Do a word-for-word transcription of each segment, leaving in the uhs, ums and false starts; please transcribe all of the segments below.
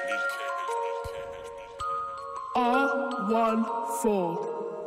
R one four.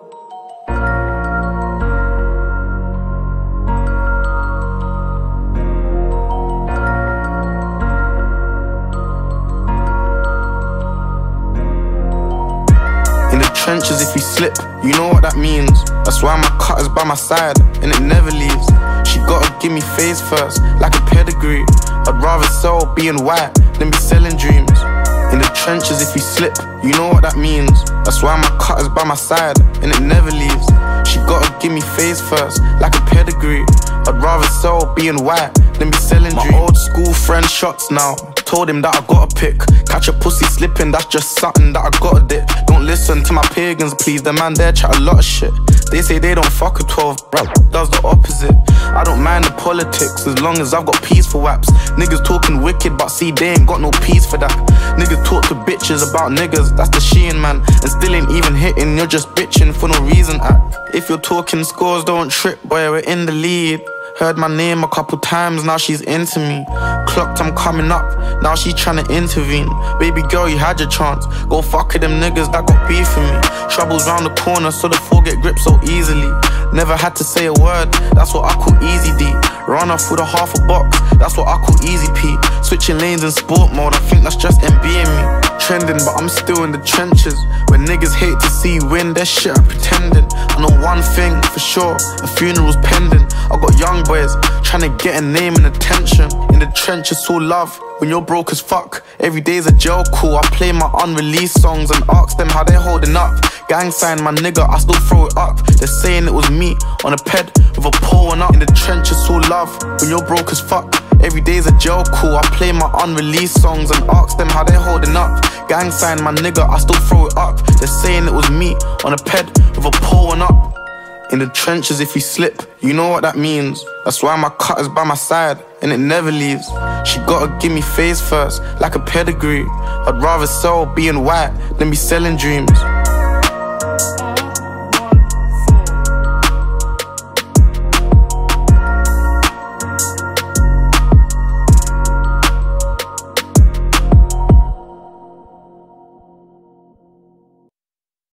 Trenches if you slip, you know what that means. That's why my cutter's by my side and it never leaves. She gotta give me face first, like a pedigree. I'd rather sell being white than be selling dreams. In the trenches if you slip, you know what that means. That's why my cutter's by my side and it never leaves. She gotta give me face first, like a pedigree. I'd rather sell being white than be selling dreams. My old school friend shots now. Told him that I gotta pick. Catch a pussy slipping, that's just something that I gotta dip. Don't listen to my pagans, please. The man there chat a lot of shit. They say they don't fuck with twelve, bro, does the opposite. I don't mind the politics as long as I've got peace for waps. Niggas talking wicked, but see they ain't got no peace for that. Niggas talk to bitches about niggas, that's the Shein man. And still ain't even hitting, you're just bitching for no reason. Act. If you're talking scores, don't trip, boy, we're in the lead. Heard my name a couple times, now she's into me. Clocked I'm coming up, now she tryna intervene. Baby girl, you had your chance. Go fuck with them niggas that got beef for me. Troubles round the corner, so the four get gripped so easily. Never had to say a word, that's what I call easy D. Run off with a half a box, that's what I call easy P. Switching lanes in sport mode, I think that's just MBing me. Trending, but I'm still in the trenches. When niggas hate to see you win, that shit I'm pretending. I know one thing for sure, a funeral's pending. I got young boys trying to get a name and attention. In the trenches, all love. When you're broke as fuck, every day's a jail call. I play my unreleased songs and ask them how they're holding up. Gang sign my nigga, I still throw it up. They're saying it was me on a ped with a pole and up. In the trenches, all love. When you're broke as fuck, every day's a jail call. I play my unreleased songs and ask them how they're holding up. Gang sign my nigga, I still throw it up. They're saying it was me on a ped with a pole and up. In the trenches if you slip, you know what that means. That's why my cutter's by my side and it never leaves. She gotta give me face first, like a pedigree. I'd rather sell being white than be selling dreams.